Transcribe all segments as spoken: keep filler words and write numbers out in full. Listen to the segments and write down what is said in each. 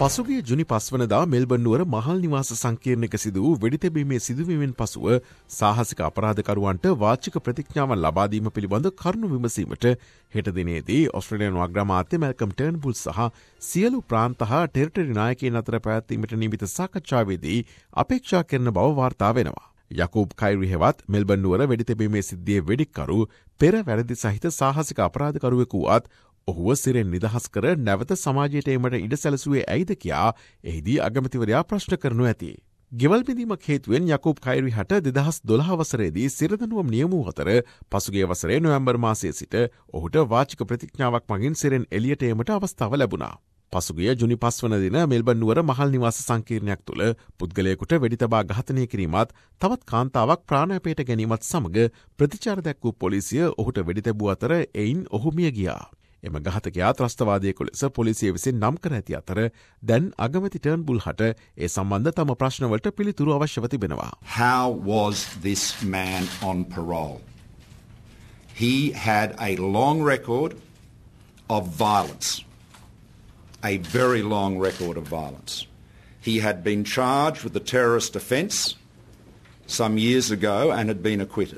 පසුගිය ජුනි පස්වනදා මෙල්බන් නුවර මහල් නිවාස සංකීර්ණයක සිදු වූ වෙඩිතැබීමේ සිදුවීමෙන් පසුව සාහසික අපරාධකරුවන්ට වාචික ප්‍රතිඥාවන් ලබා දීම පිළිබඳ කරුණු විමසීමට හෙට දිනේදී ඔස්ට්‍රේලියානු අග්‍රාමාත්‍ය මැල්කම් ටර්න්බුල් සහ සියලු ප්‍රාන්ත හා ටෙරිටරි නායකයින් අතර පැවැත්වීමට නියමිත සාකච්ඡාවේදී අපේක්ෂා කරන බව වාර්තා වෙනවා. යකූබ් කයිරි හෙවත් මෙල්බන් නුවර වෙඩිතැබීමේ සිද්ධියේ වෙඩික්කරු පෙර වැරදි සහිත සාහසික අපරාධකරුවෙකු වුවත් ඔහුව සිරෙන් නිදහස් කර නැවත සමාජයට එීමට ඉඩ සැලසුවේ ඇයිද කියා එහිදී අගමැතිවරයා ප්‍රශ්න කරනු ඇති. ගෙවල් බිඳීමක් හේතුවෙන් යකූබ් කයිරි හට දෙදහස් දොළහ වසරේදී සිරදනුවම් නියම වූ අතර පසුගිය වසරේ නොවැම්බර් මාසයේ සිට ඔහුට වාචික ප්‍රතිඥාවක් මගින් සිරෙන් එළියට ඒමට අවස්ථාව ලැබුණා. පසුගිය ජුනි පස්වන දින මෙල්බන් නුවර මහල් නිවාස සංකීර්ණයක් තුළ පුද්ගලයෙකුට වෙඩි තබා ඝාතනය කිරීමත් තවත් කාන්තාවක් ප්‍රාණාපයට ගැනීමත් සමග ප්‍රතිචාර දැක්වූ පොලිසිය ඔහුට වෙඩි තැබූ අතර එයින් ඔහු මිය ගියා. එම ඝාතකයා ත්‍රස්තවාදයෙකු ලෙස පොලිසිය විසින් නම් කර ඇති අතර දැන් අගමැති ටර්න්බුල් හට ඒ සම්බන්ධ තම ප්‍රශ්නවලට පිළිතුරු අවශ්‍යව තිබෙනවා. How was this man on parole? He had a long record of violence. A very long record of violence. He had been charged with a terrorist offence some years ago and had been acquitted.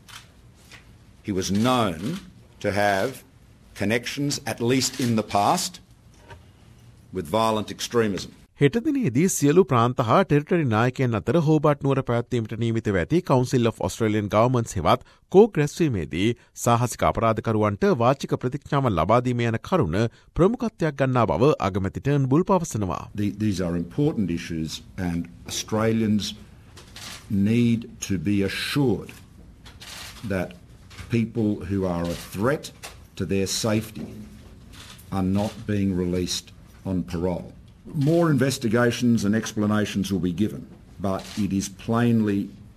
He was known to have connections, at least in the past, with violent extremism. හෙට දිනේදී සියලු ප්‍රාන්ත හා territory නායකයන් අතර හෝබර්ට් නුවර පැවැත්වීමට නියමිතව ඇති council of Australian ගවර්න්මන්ට්ස් හෙවත් කෝක් රැස්වීමේදී සාහසික අපරාධකරුවන්ට වාචික ප්‍රතිඥාවන් ලබා දීම යන කරුණ ප්‍රමුඛත්වයක් ගන්නා බව අගමැති ටර්න්බුල් පවසනවා. These are important issues and Australians need to be assured that people who are a threat to their safety are not being released on parole. More investigations and explanations will be given, but it is plainly,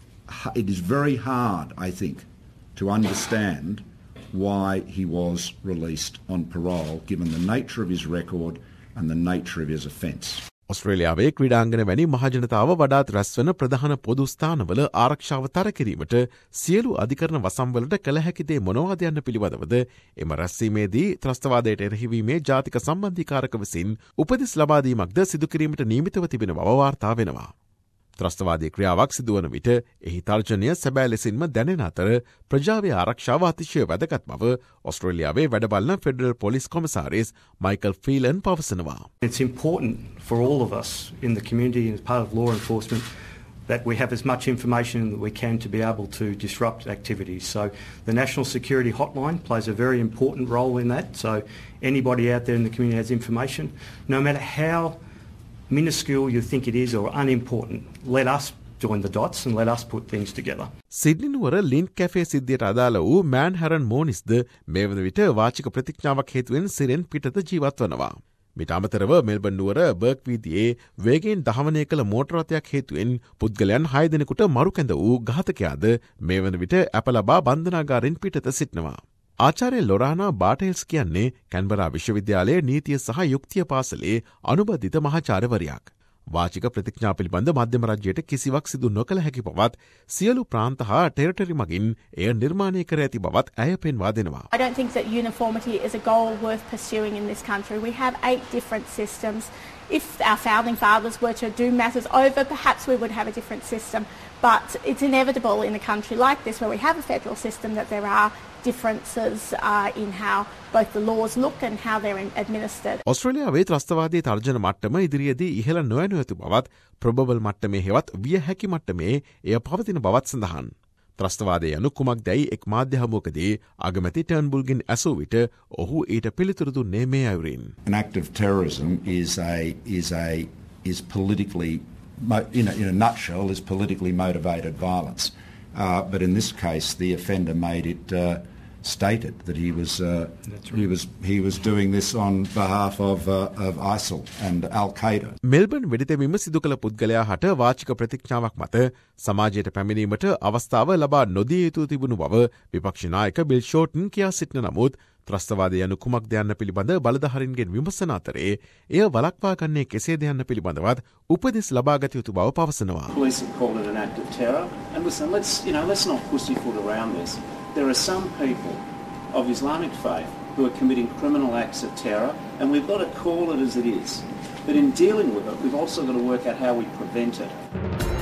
it is very hard, I think, to understand why he was released on parole, given the nature of his record and the nature of his offence. ඔස්ට්‍රේලියාවේ ක්‍රීඩාංගන වැනි මහජනතාව වඩාත් රැස්වන ප්‍රධාන පොදු ස්ථානවල ආරක්ෂාව තර කිරීමට සියලු අධිකරණ වසම්වලට කළ හැකි දේ මොනවාද යන්න පිළිබඳවද එම රැස්වීමේදී ත්‍රස්තවාදයට එරෙහිවීමේ ජාතික සම්බන්ධීකාරක විසින් උපදෙස් ලබා දීමක්ද සිදු කිරීමට නියමිතව තිබෙන බව වාර්තා වෙනවා. ත්‍රස්තවාදී ක්‍රියාවක් සිදුවන විට එහි තර්ජනය සැබෑ ලෙසින්ම දැනෙන අතර ප්‍රජාවේ ආරක්ෂාව අතිශය වැදගත් බව ඔස්ට්‍රේලියාවේ වැඩබලන ෆෙඩරල් පොලිස් කොමසාරිස් මයිකල් ෆීලන් පවසනවා. It's important for all of us in the community as part of law enforcement that we have as much information that we can to be able to disrupt activities. So the National Security Hotline plays a very important role in that. So anybody out there in the community has information, no matter how minuscule you think it is or unimportant, let us join the dots and let us put things together. Sydney නුවර Lindt cafe සිද්ධියට අදාළ වූ මෑන් හැරන් මෝනිස්ද මේ වන විට වාචික ප්‍රතිඥාවක් හේතුවෙන් සිරෙන් පිටත ජීවත් වනවා. මිට අමතරව මෙල්බන් නුවර බර්ක් වීදියේ වේගයෙන් දහවනය කළ මෝටර රථයක් හේතුවෙන් පුද්ගලයන් හය දෙනෙකුට මරු කැඳ වූ ඝාතකයාද මේ වන විට අප ලබා බන්ධනාගාරෙන් පිටත සිටිනවා. ආචාර්ය ලොරානා බාටෙල්ස් කියන්නේ කැන්බරා විශ්වවිද්‍යාලයේ නීතිය සහ යුක්තිය පාසලේ අනුබද්ධිත මහාචාර්යවරයෙක්. වාචික ප්‍රතිඥා පිළිබඳ මධ්‍යම රජයට කිසිවක් සිදු නොකළ හැකි බවත් සියලු ප්‍රාන්ත හා ටෙරිටරි මගින් එය නිර්මාණය කර ඇති බවත් ඇය පෙන්වා දෙනවා. I don't think that uniformity is a goal worth pursuing in this country. We have eight different systems. If our founding fathers were to do matters over, perhaps we would have a different system. But it's inevitable in a country like this where we have a federal system that there are differences uh, in how both the laws look and how they're administered. ඔස්ට්‍රේලියාවේ ත්‍රස්තවාදී තර්ජන මට්ටම ඉදිරියේදී ඉහළ නොයනු ඇති බවත් ප්‍රොබබල් මට්ටමේ හෙවත් විය හැකි මට්ටමේ එය පවතින බවත් සඳහන්. ත්‍රස්තවාදය යනු කුමක්දැයි එක් මාධ්‍ය හමුවකදී අගමැති ටර්න්බුල්ගෙන් ඇසූ විට ඔහු ඊට පිළිතුරු දුන්නේ මේ අයුරින්. An act of terrorism is a is a is politically in a, in a nutshell is politically motivated violence. Uh, but in this case the offender made it uh, stated that he was uh, right. he was he was doing this on behalf of uh, of ISIL and Al-Qaeda. Melbourne වෙඩිතැබීම සිදු කළ පුද්ගලයා හට වාචික ප්‍රතිඥාවක් මත සමාජයට පැමිණීමට අවස්ථාව ලබා නොදිය යුතු තිබුණු බව විපක්ෂ නායක බිල් ෂෝටන් කියා සිටින නමුත් ත්‍රස්තවාදය යනු කුමක්ද යන්න පිළිබඳ බලධාරීන්ගෙන් විමසන අතරේ එය වළක්වා ගන්නේ කෙසේද යන්න පිළිබඳවත් උපදෙස් ලබා ගත යුතු බව පවසනවා. Police have called it an act of terror and listen, let's you know let's not pussyfoot around this. There are some people of Islamic faith who are committing criminal acts of terror, and we've got to call it as it is. But in dealing with it, we've also got to work out how we prevent it.